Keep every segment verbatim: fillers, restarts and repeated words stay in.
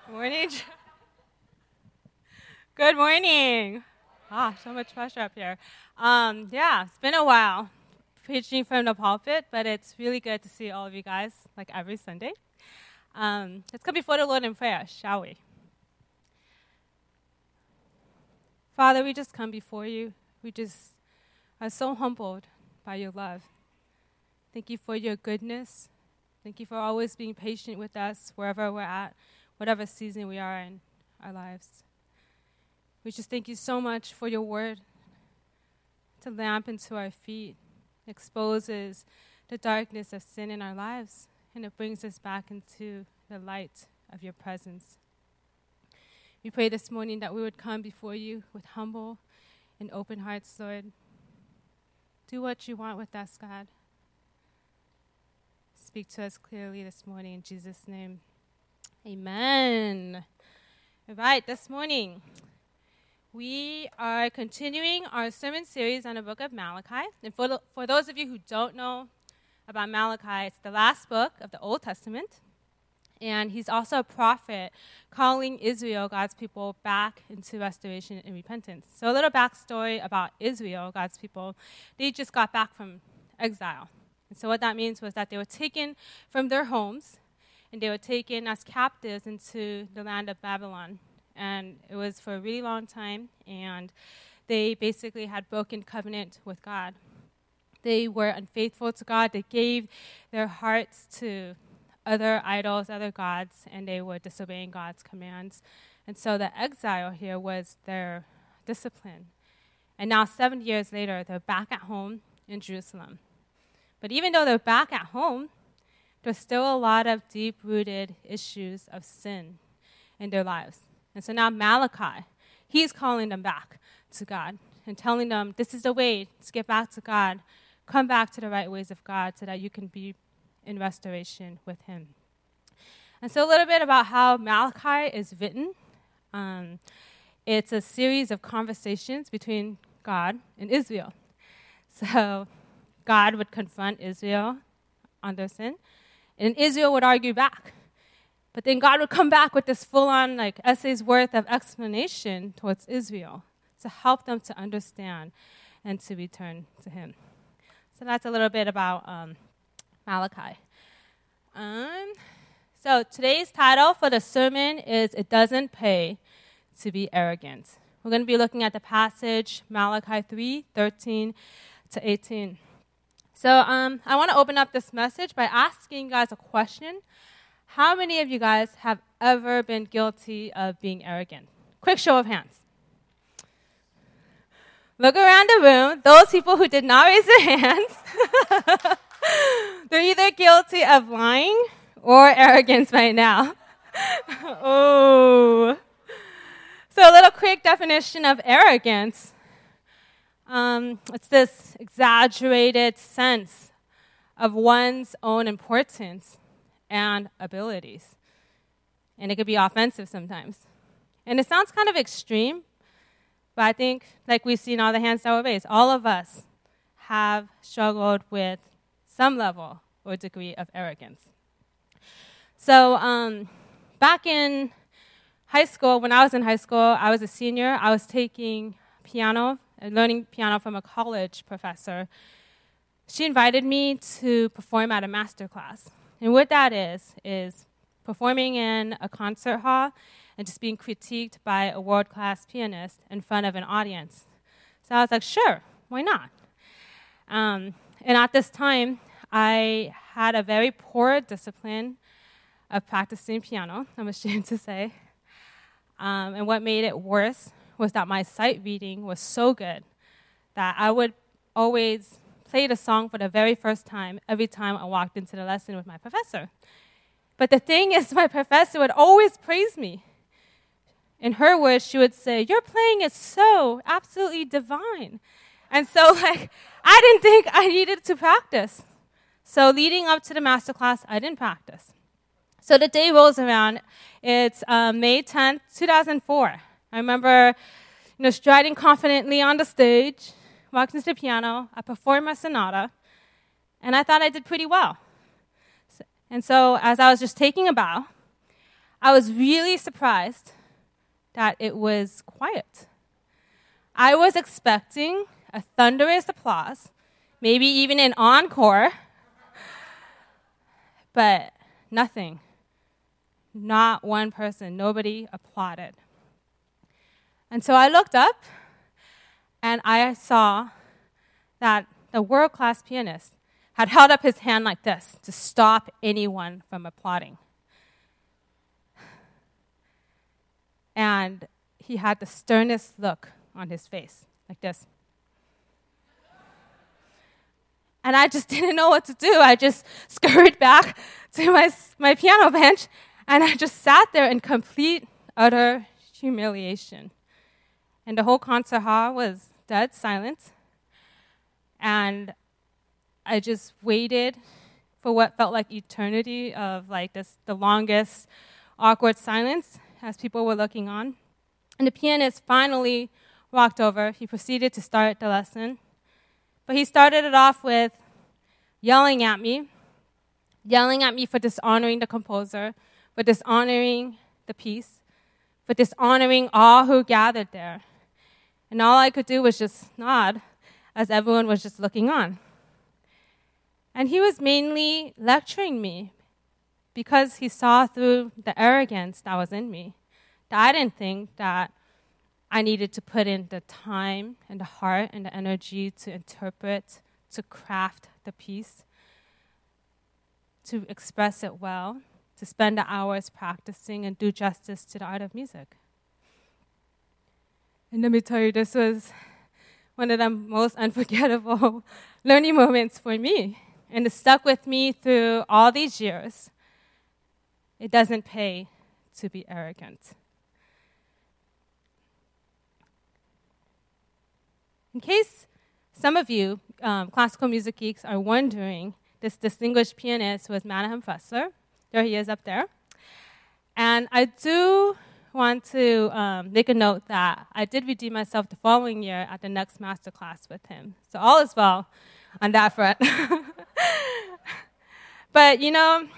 Morning. Good morning. Ah, so much pressure up here. Um, yeah, it's been a while preaching from the pulpit, but it's really good to see all of you guys like every Sunday. Um, let's come before the Lord in prayer, shall we? Father, we just come before you. We just are so humbled by your love. Thank you for your goodness. Thank you for always being patient with us wherever we're at, whatever season we are in our lives. We just thank you so much for your word. It's a lamp into our feet, exposes the darkness of sin in our lives, and it brings us back into the light of your presence. We pray this morning that we would come before you with humble and open hearts, Lord. Do what you want with us, God. Speak to us clearly this morning in Jesus' name. Amen. All right, this morning we are continuing our sermon series on the book of Malachi. And for, the, for those of you who don't know about Malachi, it's the last book of the Old Testament. And he's also a prophet calling Israel, God's people, back into restoration and repentance. So a little backstory about Israel, God's people. They just got back from exile. And so what that means was that they were taken from their homes, and they were taken as captives into the land of Babylon. And it was for a really long time, and they basically had broken covenant with God. They were unfaithful to God. They gave their hearts to other idols, other gods, and they were disobeying God's commands. And so the exile here was their discipline. And now, seven years later, they're back at home in Jerusalem. But even though they're back at home, there's still a lot of deep-rooted issues of sin in their lives. And so now Malachi, he's calling them back to God and telling them this is the way to get back to God. Come back to the right ways of God so that you can be in restoration with him. And so a little bit about how Malachi is written. Um, it's a series of conversations between God and Israel. So God would confront Israel on their sin, and Israel would argue back. But then God would come back with this full-on like essay's worth of explanation towards Israel to help them to understand and to return to him. So that's a little bit about um, Malachi. Um, so today's title for the sermon is It Doesn't Pay to Be Arrogant. We're going to be looking at the passage Malachi three, thirteen to eighteen. So um, I want to open up this message by asking you guys a question. How many of you guys have ever been guilty of being arrogant? Quick show of hands. Look around the room. Those people who did not raise their hands, they're either guilty of lying or arrogance right now. Oh. So a little quick definition of arrogance. Um, it's this exaggerated sense of one's own importance and abilities. And it could be offensive sometimes. And it sounds kind of extreme, but I think, like we've seen all the hands that were raised, all of us have struggled with some level or degree of arrogance. So um, back in high school, when I was in high school, I was a senior. I was taking piano, learning piano from a college professor. She invited me to perform at a master class. And what that is, is performing in a concert hall and just being critiqued by a world-class pianist in front of an audience. So I was like, sure, why not? Um, and at this time, I had a very poor discipline of practicing piano, I'm ashamed to say. Um, and what made it worse was that my sight reading was so good that I would always play the song for the very first time every time I walked into the lesson with my professor. But the thing is, my professor would always praise me. In her words, she would say, your playing is so absolutely divine. And so, like, I didn't think I needed to practice. So leading up to the master class, I didn't practice. So the day rolls around. It's uh, May tenth, two thousand four. I remember, you know, striding confidently on the stage, walked into the piano, I performed my sonata, and I thought I did pretty well. So, and so as I was just taking a bow, I was really surprised that it was quiet. I was expecting a thunderous applause, maybe even an encore, but nothing. Not one person. Nobody applauded. And so I looked up, and I saw that the world-class pianist had held up his hand like this to stop anyone from applauding. And he had the sternest look on his face, like this. And I just didn't know what to do. I just scurried back to my, my piano bench, and I just sat there in complete, utter humiliation. And the whole concert hall was dead silent. And I just waited for what felt like eternity of like this, the longest awkward silence as people were looking on. And the pianist finally walked over. He proceeded to start the lesson. But he started it off with yelling at me, yelling at me for dishonoring the composer, for dishonoring the piece, for dishonoring all who gathered there. And all I could do was just nod as everyone was just looking on. And he was mainly lecturing me because he saw through the arrogance that was in me, that I didn't think that I needed to put in the time and the heart and the energy to interpret, to craft the piece, to express it well, to spend the hours practicing and do justice to the art of music. And let me tell you, this was one of the most unforgettable learning moments for me. And it stuck with me through all these years. It doesn't pay to be arrogant. In case some of you um, classical music geeks are wondering, this distinguished pianist was Menahem Fessler. There he is up there. And I do want to um, make a note that I did redeem myself the following year at the next master class with him. So all is well on that front. But, you know,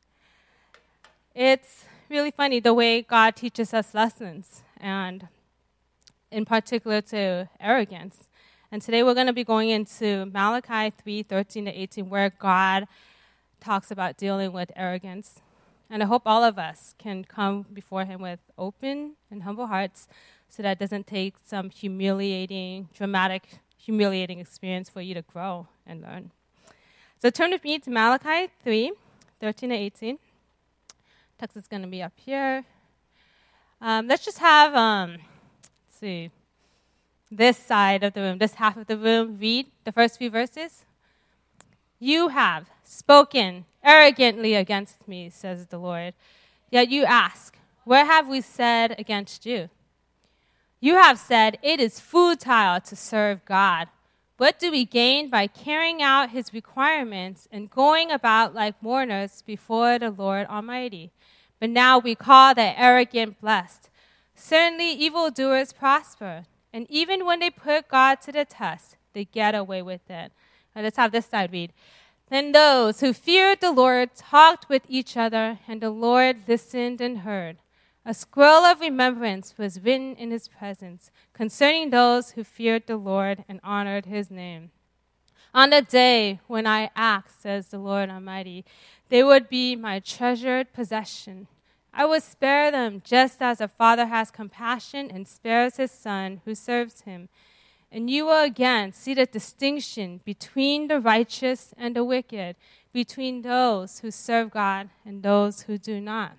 it's really funny the way God teaches us lessons, and in particular to arrogance. And today we're going to be going into Malachi three, thirteen to eighteen, where God talks about dealing with arrogance. And I hope all of us can come before him with open and humble hearts so that it doesn't take some humiliating, dramatic, humiliating experience for you to grow and learn. So turn with me to Malachi three, thirteen to eighteen. Text is going to be up here. Um, let's just have, um, let's see, this side of the room, this half of the room, read the first few verses. You have spoken arrogantly against me, says the Lord. Yet you ask, where have we said against you? You have said, it is futile to serve God. What do we gain by carrying out his requirements and going about like mourners before the Lord Almighty? But now we call the arrogant blessed. Certainly evildoers prosper, and even when they put God to the test, they get away with it. Now let's have this side read. Then those who feared the Lord talked with each other, and the Lord listened and heard. A scroll of remembrance was written in his presence concerning those who feared the Lord and honored his name. On the day when I act, says the Lord Almighty, they would be my treasured possession. I will spare them just as a father has compassion and spares his son who serves him. And you will again see the distinction between the righteous and the wicked, between those who serve God and those who do not.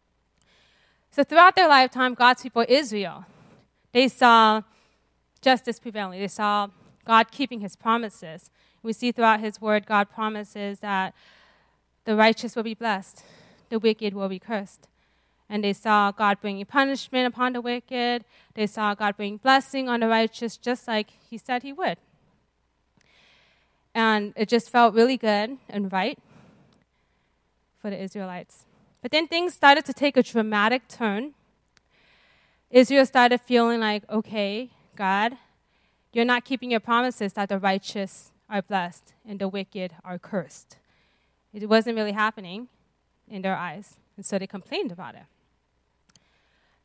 So throughout their lifetime, God's people, Israel, they saw justice prevailing. They saw God keeping his promises. We see throughout his word, God promises that the righteous will be blessed, the wicked will be cursed. And they saw God bringing punishment upon the wicked. They saw God bring blessing on the righteous, just like he said he would. And it just felt really good and right for the Israelites. But then things started to take a dramatic turn. Israel started feeling like, okay, God, you're not keeping your promises that the righteous are blessed and the wicked are cursed. It wasn't really happening in their eyes, and so they complained about it.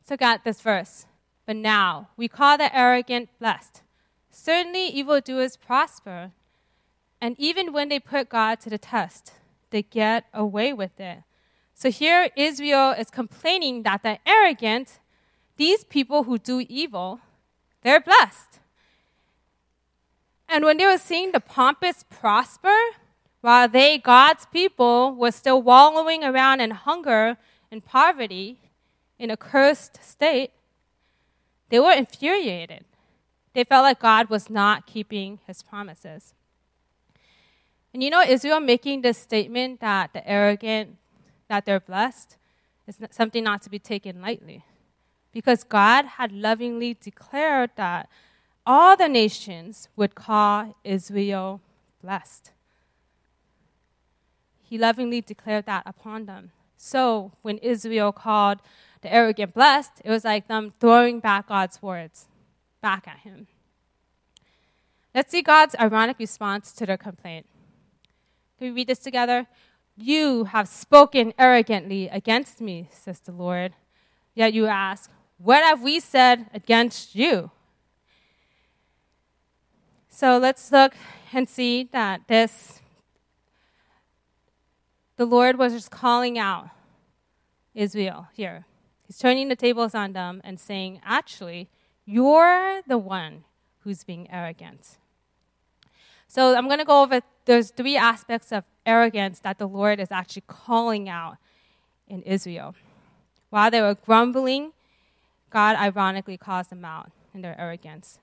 Let's look at this verse. But now, we call the arrogant blessed. Certainly evildoers prosper, and even when they put God to the test, they get away with it. So here Israel is complaining that the arrogant, these people who do evil, they're blessed. And when they were seeing the pompous prosper, while they, God's people, were still wallowing around in hunger and poverty, in a cursed state, they were infuriated. They felt like God was not keeping his promises. And you know, Israel making this statement that the arrogant, that they're blessed, is something not to be taken lightly. Because God had lovingly declared that all the nations would call Israel blessed. He lovingly declared that upon them. So when Israel called the arrogant blessed, it was like them throwing back God's words back at him. Let's see God's ironic response to their complaint. Can we read this together? You have spoken arrogantly against me, says the Lord. Yet you ask, what have we said against you? So let's look and see that this, the Lord was just calling out Israel here. He's turning the tables on them and saying, actually, you're the one who's being arrogant. So I'm going to go over, there's three aspects of arrogance that the Lord is actually calling out in Israel. While they were grumbling, God ironically calls them out in their arrogance.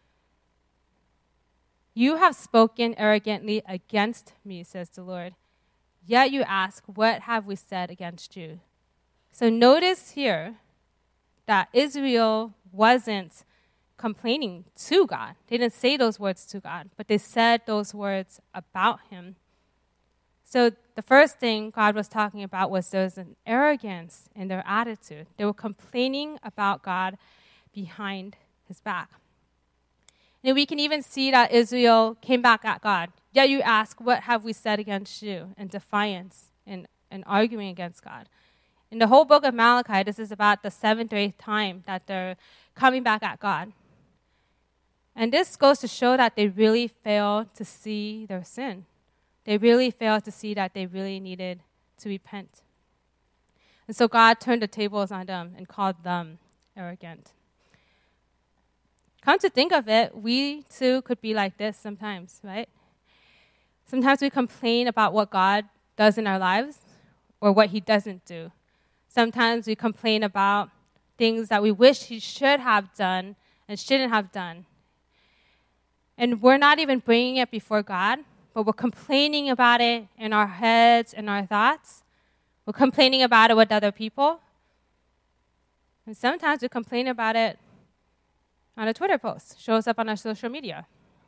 You have spoken arrogantly against me, says the Lord. Yet you ask, what have we said against you? So notice here that Israel wasn't complaining to God. They didn't say those words to God, but they said those words about him. So the first thing God was talking about was there was an arrogance in their attitude. They were complaining about God behind his back. And we can even see that Israel came back at God. Yet you ask, what have we said against you? In defiance and, and arguing against God. In the whole book of Malachi, this is about the seventh or eighth time that they're coming back at God. And this goes to show that they really failed to see their sin. They really failed to see that they really needed to repent. And so God turned the tables on them and called them arrogant. Come to think of it, we too could be like this sometimes, right? Sometimes we complain about what God does in our lives or what he doesn't do. Sometimes we complain about things that we wish he should have done and shouldn't have done. And we're not even bringing it before God, but we're complaining about it in our heads and our thoughts. We're complaining about it with other people. And sometimes we complain about it on a Twitter post, shows up on our social media.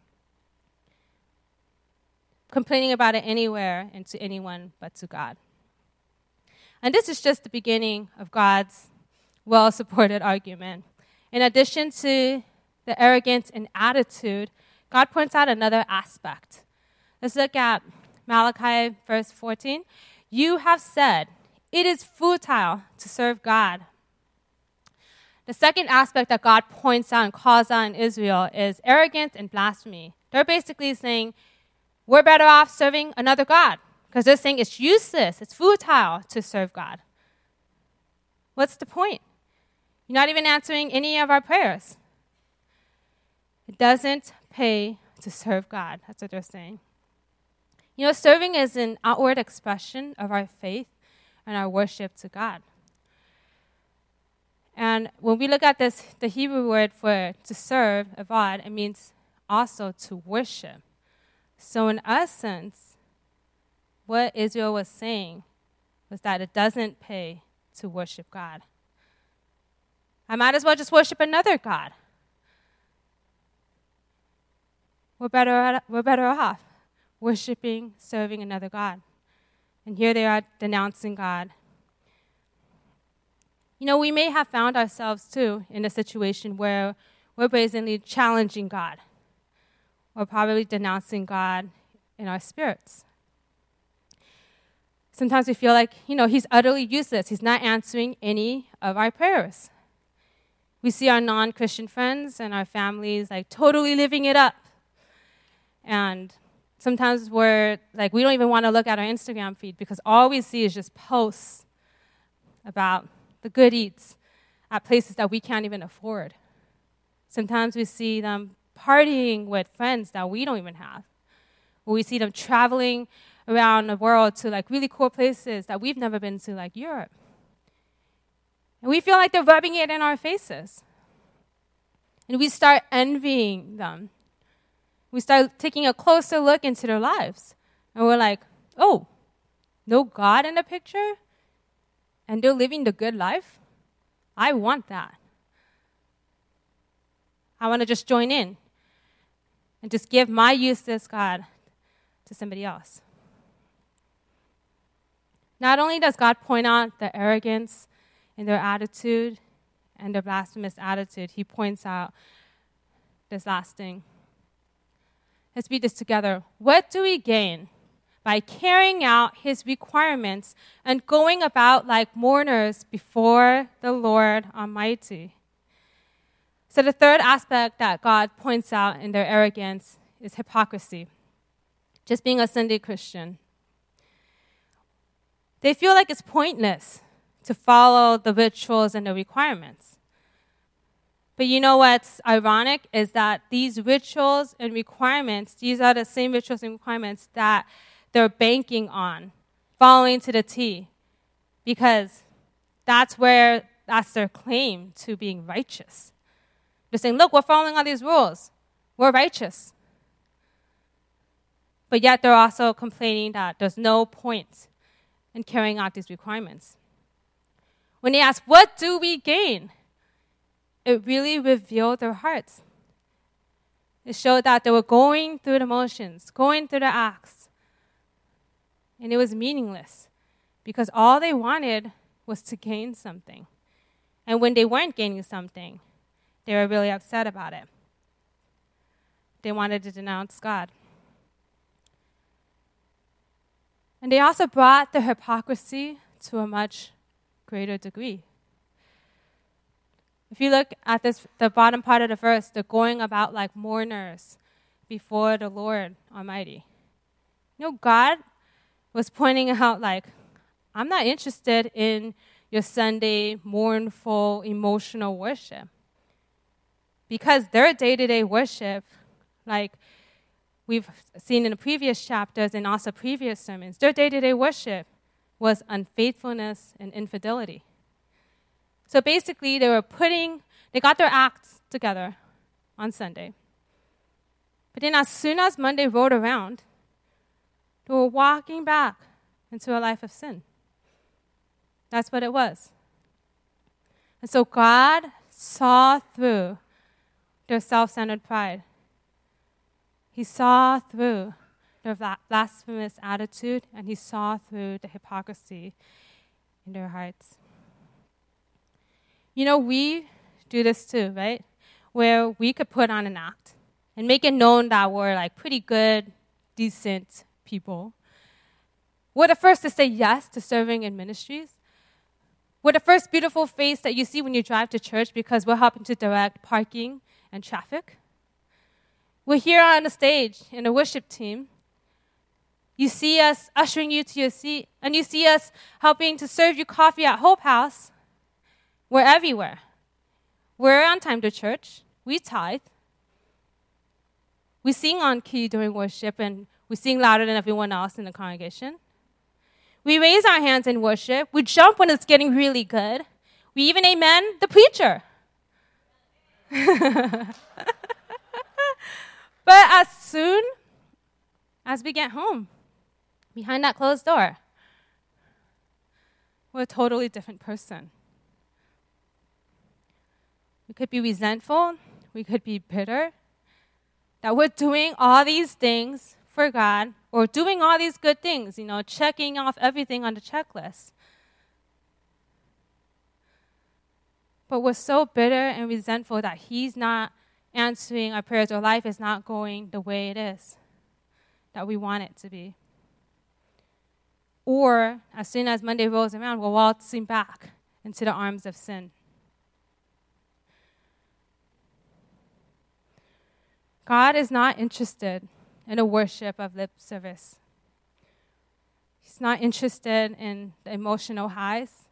Complaining about it anywhere and to anyone but to God. And this is just the beginning of God's well-supported argument. In addition to the arrogance and attitude, God points out another aspect. Let's look at Malachi verse fourteen. You have said, it is futile to serve God. The second aspect that God points out and calls out in Israel is arrogance and blasphemy. They're basically saying, we're better off serving another God. Because they're saying it's useless, it's futile to serve God. What's the point? You're not even answering any of our prayers. It doesn't pay to serve God. That's what they're saying. You know, serving is an outward expression of our faith and our worship to God. And when we look at this, the Hebrew word for to serve, avad, it means also to worship. So in essence, what Israel was saying was that it doesn't pay to worship God. I might as well just worship another God. We're better, we're better off worshiping, serving another God. And here they are denouncing God. You know, we may have found ourselves, too, in a situation where we're brazenly challenging God or probably denouncing God in our spirits. Sometimes we feel like, you know, he's utterly useless. He's not answering any of our prayers. We see our non-Christian friends and our families like totally living it up. And sometimes we're like, we don't even want to look at our Instagram feed because all we see is just posts about the good eats at places that we can't even afford. Sometimes we see them partying with friends that we don't even have. Or we see them traveling around the world to like really cool places that we've never been to, like Europe. And we feel like they're rubbing it in our faces. And we start envying them. We start taking a closer look into their lives. And we're like, oh, no God in the picture? And they're living the good life? I want that. I want to just join in and just give my useless God to somebody else. Not only does God point out the arrogance in their attitude and their blasphemous attitude, he points out this last thing. Let's read this together. What do we gain by carrying out his requirements and going about like mourners before the Lord Almighty? So the third aspect that God points out in their arrogance is hypocrisy. Just being a Sunday Christian. They feel like it's pointless to follow the rituals and the requirements. But you know what's ironic is that these rituals and requirements, these are the same rituals and requirements that they're banking on, following to the T, because that's where, that's their claim to being righteous. They're saying, look, we're following all these rules. We're righteous. But yet they're also complaining that there's no point in carrying out these requirements. When they ask, what do we gain? It really revealed their hearts. It showed that they were going through the motions, going through the acts. And it was meaningless because all they wanted was to gain something. And when they weren't gaining something, they were really upset about it. They wanted to denounce God. And they also brought the hypocrisy to a much greater degree. If you look at this, the bottom part of the verse, they're going about like mourners before the Lord Almighty. You know, God was pointing out like, I'm not interested in your Sunday mournful, emotional worship. Because their day-to-day worship, like we've seen in the previous chapters and also previous sermons, their day-to-day worship was unfaithfulness and infidelity. So basically, they were putting, they got their acts together on Sunday. But then as soon as Monday rolled around, they were walking back into a life of sin. That's what it was. And so God saw through their self-centered pride. He saw through their blasphemous attitude, and he saw through the hypocrisy in their hearts. You know, we do this too, right? Where we could put on an act and make it known that we're like pretty good, decent people. We're the first to say yes to serving in ministries. We're the first beautiful face that you see when you drive to church because we're helping to direct parking and traffic. We're here on the stage in a worship team. You see us ushering you to your seat, and you see us helping to serve you coffee at Hope House. We're everywhere. We're on time to church. We tithe. We sing on key during worship, and we sing louder than everyone else in the congregation. We raise our hands in worship. We jump when it's getting really good. We even amen the preacher. But as soon as we get home, behind that closed door, we're a totally different person. We could be resentful. We could be bitter. That we're doing all these things for God, or doing all these good things, you know, checking off everything on the checklist. But we're so bitter and resentful that he's not answering our prayers, or life is not going the way it is that we want it to be. Or, as soon as Monday rolls around, we're waltzing back into the arms of sin. God is not interested in a worship of lip service. He's not interested in the emotional highs.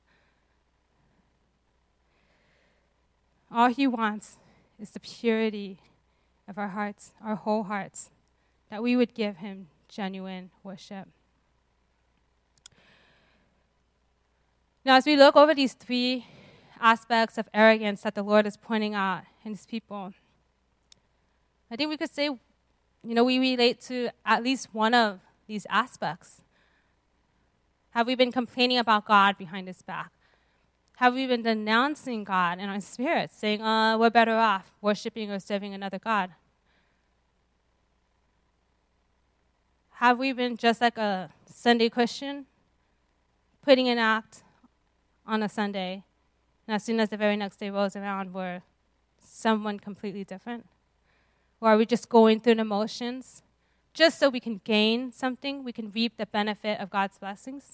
All he wants is the purity of our hearts, our whole hearts, that we would give him genuine worship. Now, as we look over these three aspects of arrogance that the Lord is pointing out in his people, I think we could say, you know, we relate to at least one of these aspects. Have we been complaining about God behind his back? Have we been denouncing God in our spirit, saying, uh, we're better off worshiping or serving another God? Have we been just like a Sunday Christian, putting an act on a Sunday, and as soon as the very next day rolls around, we're someone completely different? Or are we just going through the motions just so we can gain something, we can reap the benefit of God's blessings?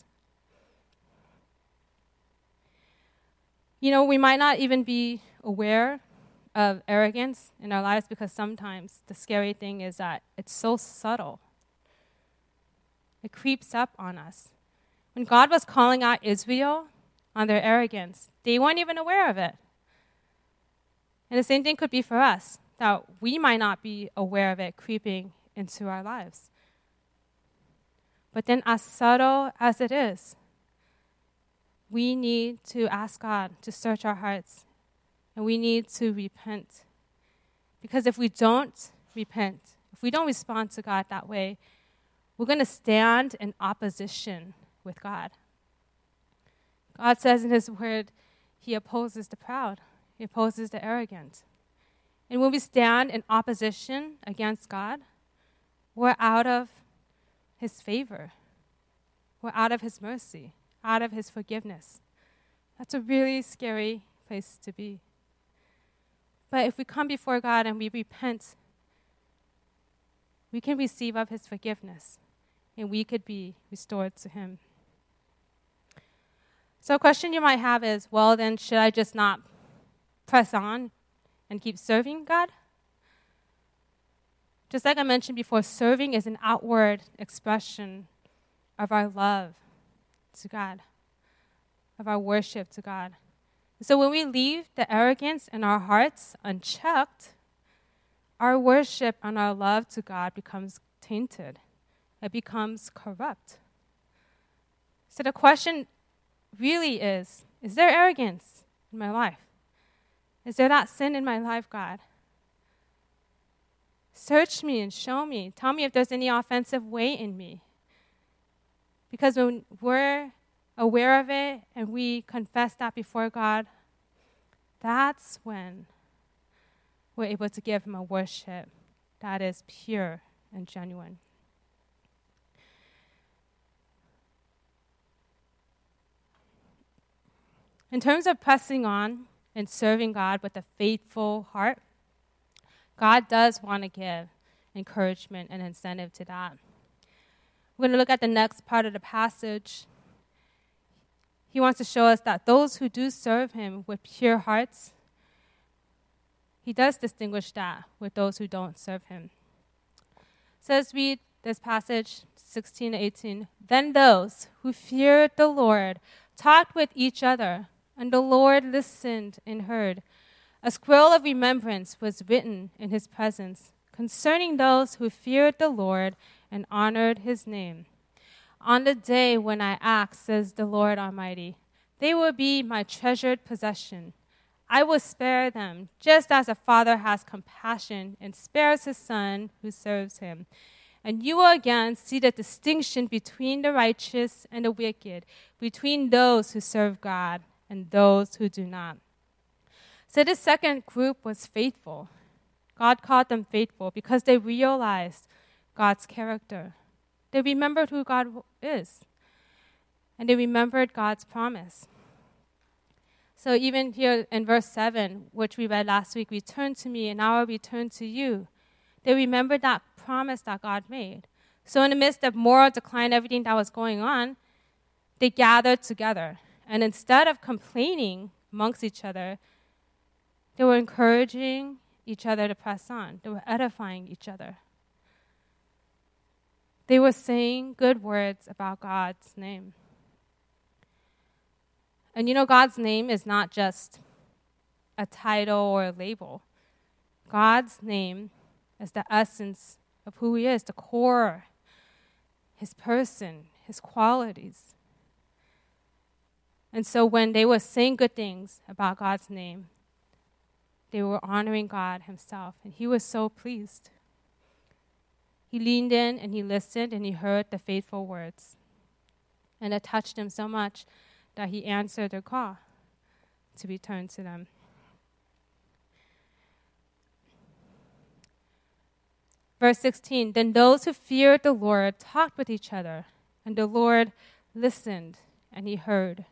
You know, we might not even be aware of arrogance in our lives because sometimes the scary thing is that it's so subtle. It creeps up on us. When God was calling out Israel on their arrogance, they weren't even aware of it. And the same thing could be for us, that we might not be aware of it creeping into our lives. But then, as subtle as it is, we need to ask God to search our hearts, and we need to repent. Because if we don't repent, if we don't respond to God that way, we're going to stand in opposition with God. God says in his word, he opposes the proud. He opposes the arrogant. And when we stand in opposition against God, we're out of his favor. We're out of his mercy, out of his forgiveness. That's a really scary place to be. But if we come before God and we repent, we can receive of his forgiveness, and we could be restored to him. So a question you might have is, well, then should I just not press on and keep serving God? Just like I mentioned before, serving is an outward expression of our love to God, of our worship to God. So when we leave the arrogance in our hearts unchecked, our worship and our love to God becomes tainted. It becomes corrupt. So the question really is, is there arrogance in my life? Is there that sin in my life, God? Search me and show me. Tell me if there's any offensive way in me. Because when we're aware of it and we confess that before God, that's when we're able to give him a worship that is pure and genuine. In terms of pressing on and serving God with a faithful heart, God does want to give encouragement and incentive to that. We're going to look at the next part of the passage. He wants to show us that those who do serve him with pure hearts, he does distinguish that with those who don't serve him. So let's read this passage, sixteen to eighteen. Then those who feared the Lord talked with each other, and the Lord listened and heard. A scroll of remembrance was written in his presence concerning those who feared the Lord and honored his name. On the day when I act, says the Lord Almighty, they will be my treasured possession. I will spare them, just as a father has compassion and spares his son who serves him. And you will again see the distinction between the righteous and the wicked, between those who serve God and those who do not. So this second group was faithful. God called them faithful because they realized God's character. They remembered who God is. And they remembered God's promise. So even here in verse seven, which we read last week, return to me and I will return to you. They remembered that promise that God made. So in the midst of moral decline, everything that was going on, they gathered together. And instead of complaining amongst each other, they were encouraging each other to press on. They were edifying each other. They were saying good words about God's name. And you know, God's name is not just a title or a label. God's name is the essence of who he is, the core, his person, his qualities. And so when they were saying good things about God's name, they were honoring God himself, and he was so pleased. He leaned in and he listened and he heard the faithful words. And it touched him so much that he answered their call to return to them. Verse sixteen, then those who feared the Lord talked with each other, and the Lord listened and he heard.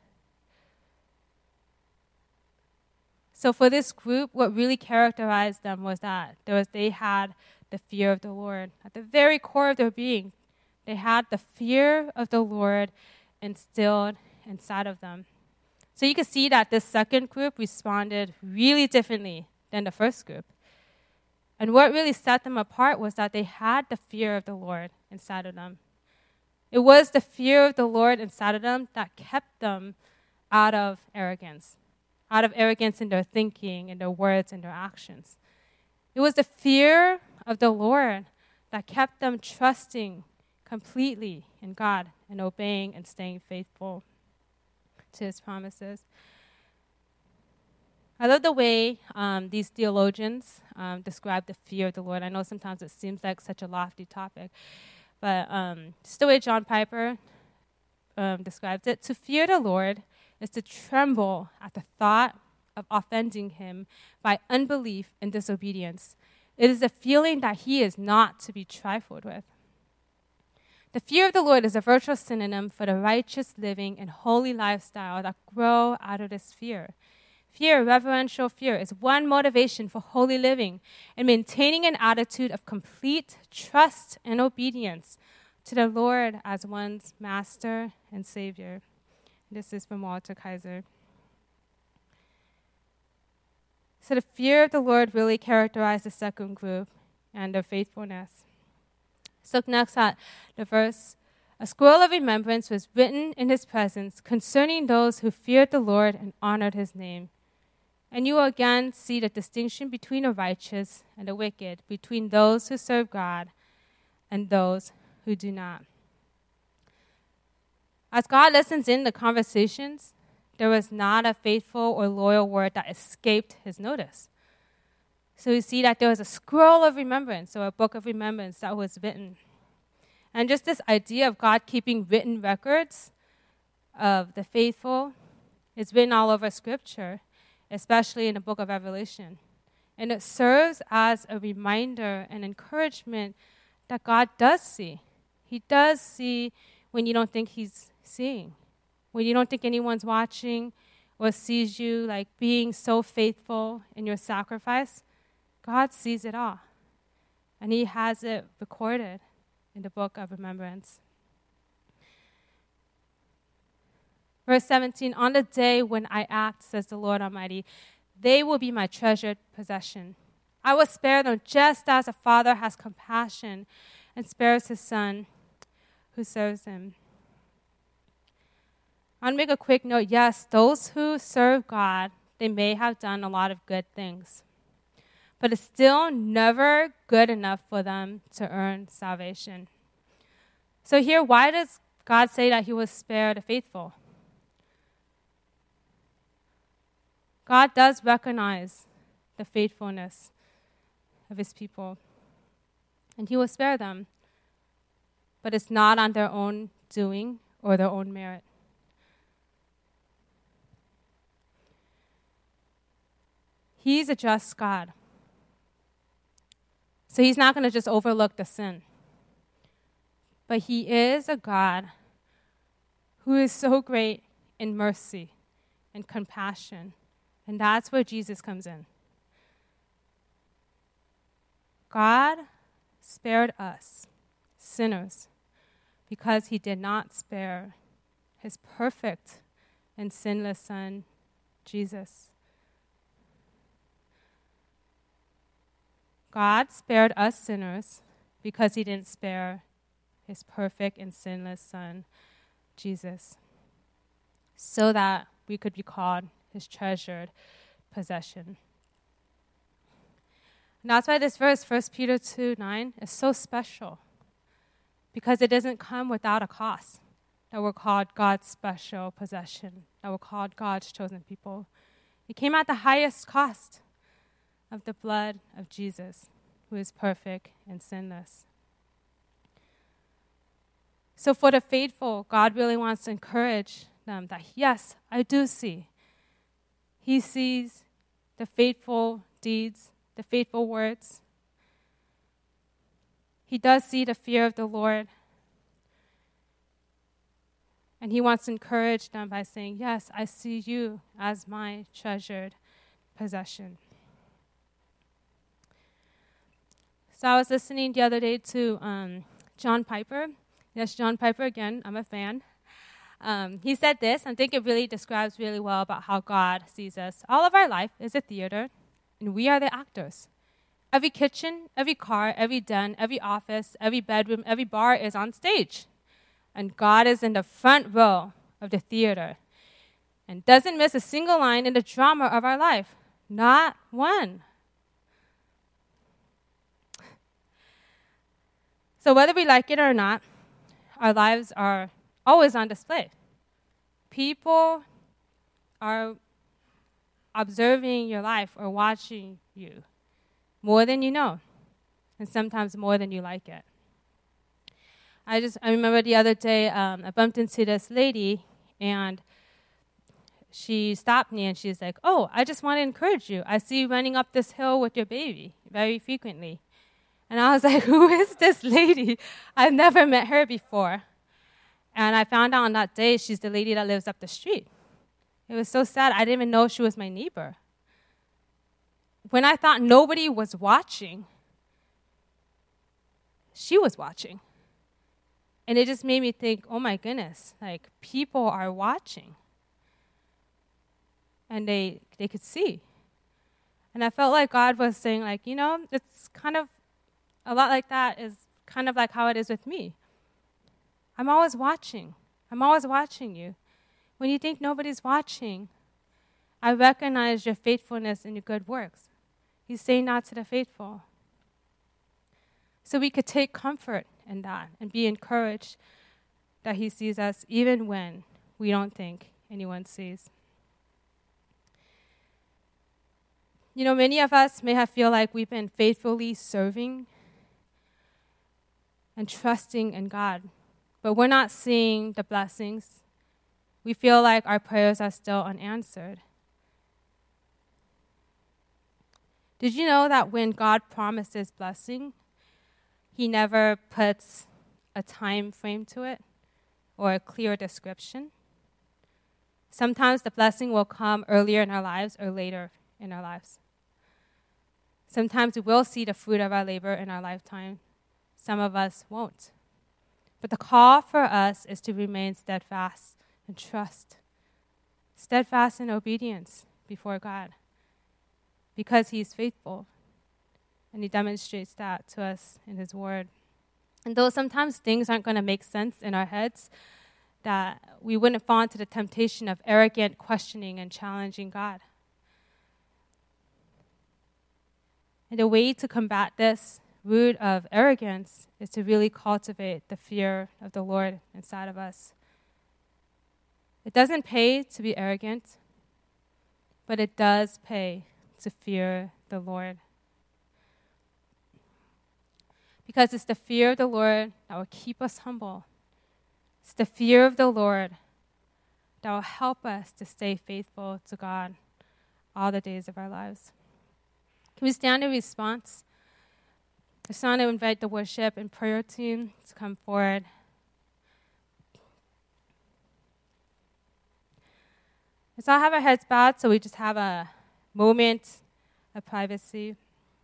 So for this group, what really characterized them was that there was, they had the fear of the Lord. At the very core of their being, they had the fear of the Lord instilled inside of them. So you can see that this second group responded really differently than the first group. And what really set them apart was that they had the fear of the Lord inside of them. It was the fear of the Lord inside of them that kept them out of arrogance, out of arrogance in their thinking, in their words, and their actions. It was the fear of the Lord that kept them trusting completely in God and obeying and staying faithful to his promises. I love the way um, these theologians um, describe the fear of the Lord. I know sometimes it seems like such a lofty topic, but um, just the way John Piper um, describes it, to fear the Lord is to tremble at the thought of offending him by unbelief and disobedience. It is a feeling that he is not to be trifled with. The fear of the Lord is a virtual synonym for the righteous living and holy lifestyle that grow out of this fear. Fear, reverential fear, is one motivation for holy living and maintaining an attitude of complete trust and obedience to the Lord as one's master and savior. This is from Walter Kaiser. So the fear of the Lord really characterized the second group and their faithfulness. Let's look next at the verse. A scroll of remembrance was written in his presence concerning those who feared the Lord and honored his name. And you will again see the distinction between the righteous and the wicked, between those who serve God and those who do not. As God listens in the conversations, there was not a faithful or loyal word that escaped his notice. So you see that there was a scroll of remembrance, or a book of remembrance that was written. And just this idea of God keeping written records of the faithful is written all over Scripture, especially in the book of Revelation. And it serves as a reminder and encouragement that God does see. He does see when you don't think he's seeing, when you don't think anyone's watching or sees you like being so faithful in your sacrifice. God sees it all, and he has it recorded in the book of remembrance. Verse seventeen, on the day when I act, says the Lord Almighty, they will be my treasured possession. I will spare them just as a father has compassion and spares his son who serves him. I'll make a quick note. Yes, those who serve God, they may have done a lot of good things, but it's still never good enough for them to earn salvation. So here, why does God say that he will spare the faithful? God does recognize the faithfulness of his people, and he will spare them, but it's not on their own doing or their own merit. He's a just God. So he's not going to just overlook the sin. But he is a God who is so great in mercy and compassion. And that's where Jesus comes in. God spared us, sinners, because he did not spare his perfect and sinless Son, Jesus. God spared us sinners because he didn't spare his perfect and sinless Son, Jesus, so that we could be called his treasured possession. And that's why this verse, First Peter two nine, is so special, because it doesn't come without a cost, that we're called God's special possession, that we're called God's chosen people. It came at the highest cost of the blood of Jesus, who is perfect and sinless. So for the faithful, God really wants to encourage them that, yes, I do see. He sees the faithful deeds, the faithful words. He does see the fear of the Lord. And he wants to encourage them by saying, yes, I see you as my treasured possession. So I was listening the other day to um, John Piper. Yes, John Piper again, I'm a fan. Um, he said this, I think it really describes really well about how God sees us. All of our life is a theater, and we are the actors. Every kitchen, every car, every den, every office, every bedroom, every bar is on stage. And God is in the front row of the theater and doesn't miss a single line in the drama of our life. Not one. So whether we like it or not, our lives are always on display. People are observing your life or watching you more than you know, and sometimes more than you like it. I just I remember the other day um, I bumped into this lady, and she stopped me and she's like, "Oh, I just want to encourage you. I see you running up this hill with your baby very frequently." And I was like, "Who is this lady? I've never met her before." And I found out on that day she's the lady that lives up the street. It was so sad. I didn't even know she was my neighbor. When I thought nobody was watching, she was watching. And it just made me think, oh my goodness, like people are watching. And they they could see. And I felt like God was saying, like, you know, it's kind of a lot like that is kind of like how it is with me. I'm always watching. I'm always watching you. When you think nobody's watching, I recognize your faithfulness and your good works. He's saying that to the faithful. So we could take comfort in that and be encouraged that he sees us even when we don't think anyone sees. You know, many of us may have feel like we've been faithfully serving and trusting in God, but we're not seeing the blessings. We feel like our prayers are still unanswered. Did you know that when God promises blessing, he never puts a time frame to it or a clear description? Sometimes the blessing will come earlier in our lives or later in our lives. Sometimes we will see the fruit of our labor in our lifetime. Some of us won't. But the call for us is to remain steadfast and trust. Steadfast in obedience before God, because he's faithful. And he demonstrates that to us in his word. And though sometimes things aren't going to make sense in our heads, that we wouldn't fall into the temptation of arrogant questioning and challenging God. And the way to combat this root of arrogance is to really cultivate the fear of the Lord inside of us. It doesn't pay to be arrogant, but it does pay to fear the Lord. Because it's the fear of the Lord that will keep us humble. It's the fear of the Lord that will help us to stay faithful to God all the days of our lives. Can we stand in response? I just want to invite the worship and prayer team to come forward. Let's all have our heads bowed so we just have a moment of privacy.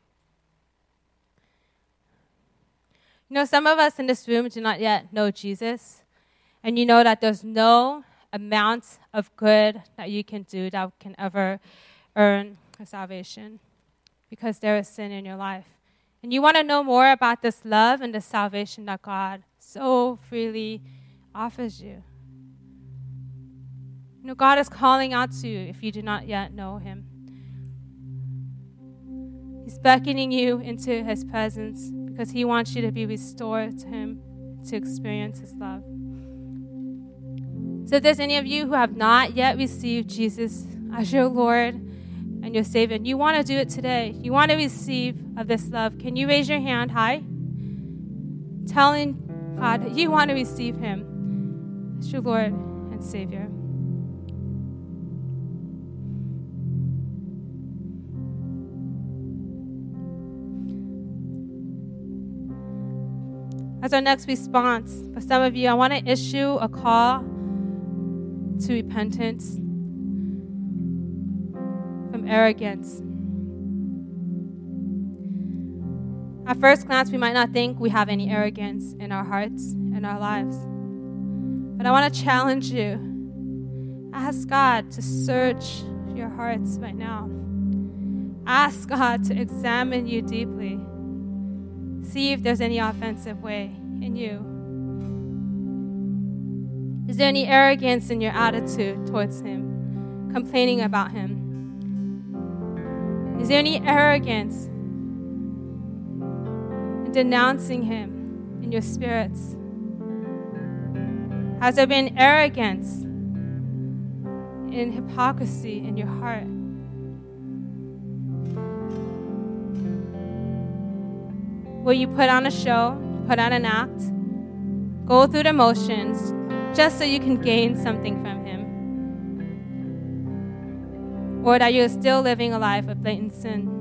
You know, some of us in this room do not yet know Jesus, and you know that there's no amount of good that you can do that can ever earn salvation, because there is sin in your life, and you want to know more about this love and the salvation that God so freely offers you. You know, God is calling out to you if you do not yet know him. He's beckoning you into his presence because he wants you to be restored to him, to experience his love. So if there's any of you who have not yet received Jesus as your Lord and your Savior, and you want to do it today, you want to receive of this love, can you raise your hand high? Telling God that you want to receive him as your Lord and Savior. As our next response, for some of you, I want to issue a call to repentance from arrogance. At first glance, we might not think we have any arrogance in our hearts and our lives. But I want to challenge you. Ask God to search your hearts right now. Ask God to examine you deeply. See if there's any offensive way in you. Is there any arrogance in your attitude towards him, complaining about him? Is there any arrogance in denouncing him in your spirits? Has there been arrogance in hypocrisy in your heart? Will you put on a show, put on an act, go through the motions just so you can gain something from him? Or that you're still living a life of blatant sin?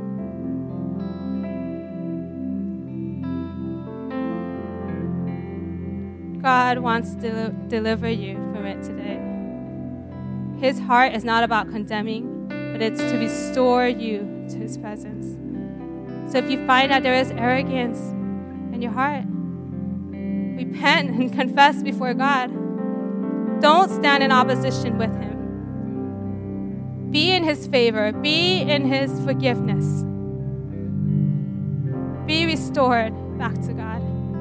God wants to del- deliver you from it today. His heart is not about condemning, but it's to restore you to his presence. So if you find that there is arrogance in your heart, repent and confess before God. Don't stand in opposition with him. Be in his favor. Be in his forgiveness. Be restored back to God.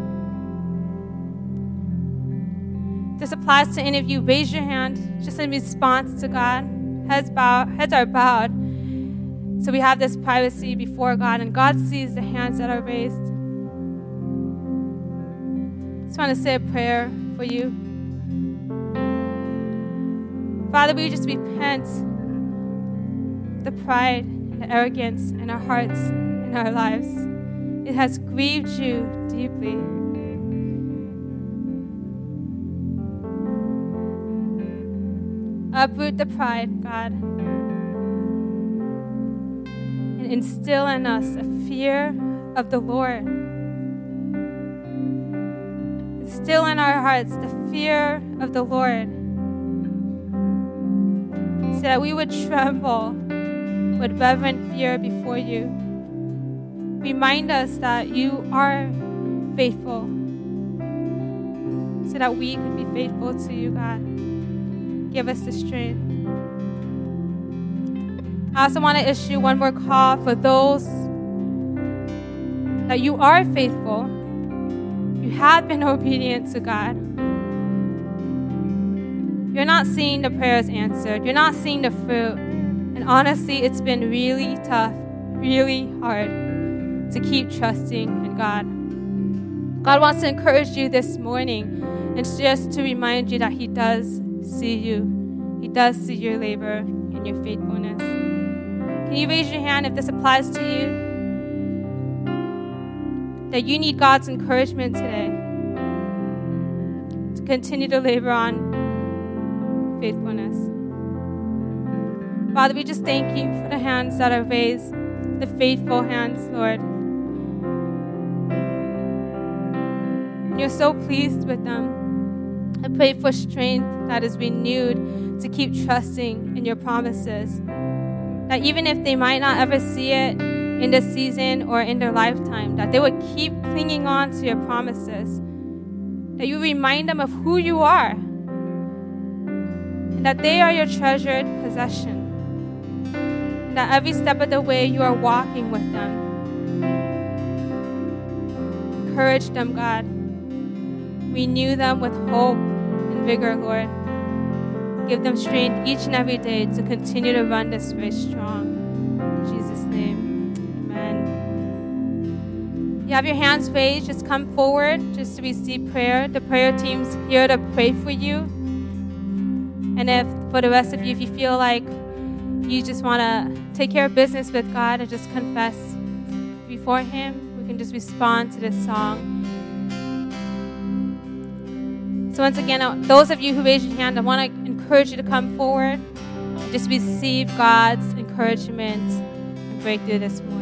If this applies to any of you, raise your hand just in response to God. Heads bowed, heads are bowed. So we have this privacy before God, and God sees the hands that are raised. I just want to say a prayer for you. Father, we just repent the pride and the arrogance in our hearts, in our lives. It has grieved you deeply. Uproot the pride, God, and instill in us a fear of the Lord. Instill in our hearts the fear of the Lord, so that we would tremble with reverent fear before you. Remind us that you are faithful, so that we could be faithful to you, God. Give us the strength. I also want to issue one more call for those that you are faithful. You have been obedient to God. You're not seeing the prayers answered. You're not seeing the fruit. And honestly, it's been really tough, really hard to keep trusting in God. God wants to encourage you this morning and just to remind you that he does see you. He does see your labor and your faithfulness. Can you raise your hand if this applies to you? That you need God's encouragement today to continue to labor on faithfulness. Father, we just thank you for the hands that are raised, the faithful hands, Lord. And you're so pleased with them. I pray for strength that is renewed to keep trusting in your promises. That even if they might not ever see it in this season or in their lifetime, that they would keep clinging on to your promises. That you remind them of who you are. And that they are your treasured possession. And that every step of the way you are walking with them. encourage them, God. Renew them with hope and vigor, Lord. Give them strength each and every day to continue to run this race strong. In Jesus' name, amen. You have your hands raised. Just come forward just to receive prayer. The prayer team's here to pray for you. And if, for the rest of you, if you feel like you just want to take care of business with God and just confess before Him, we can just respond to this song. So once again, those of you who raised your hand, I want to encourage you to come forward. Just receive God's encouragement and breakthrough this morning.